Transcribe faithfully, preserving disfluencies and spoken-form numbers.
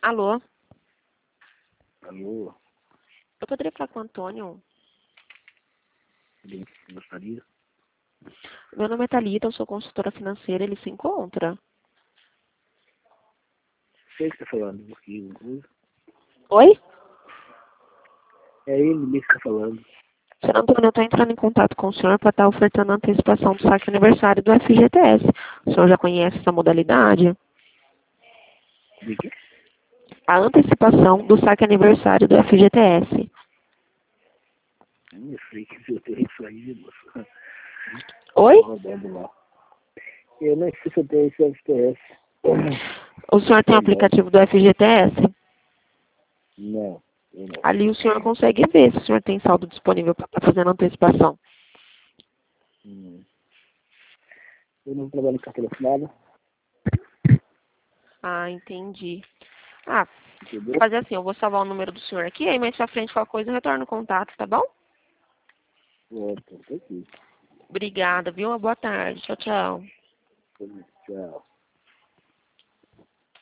Alô? Alô? Eu poderia falar com o Antônio? Bem, gostaria? Meu nome é Thalita, eu sou consultora financeira, ele se encontra. Sei que está falando, porque Oi? é ele mesmo que está falando. Senhor Antônio, eu estou entrando em contato com o senhor para estar ofertando a antecipação do saque aniversário do F G T S. O senhor já conhece essa modalidade? De quê? A antecipação do saque aniversário do F G T S. Eu não sei que se eu tenho isso aí, moça. Oi? Tô rodando lá. Eu não sei se eu tenho esse F T S. O senhor tem o aplicativo do F G T S? Não, eu não. Ali o senhor consegue ver se o senhor tem saldo disponível para estar fazendo a antecipação. Hum. Eu não trabalho em carteira assinada, Ah, entendi. Ah, entendeu? vou fazer assim, eu vou salvar o número do senhor aqui, aí mais pra frente qualquer coisa eu retorno o contato, tá bom? Pronto, tá aqui. Obrigada, viu? Uma boa tarde. Tchau, tchau. Tchau.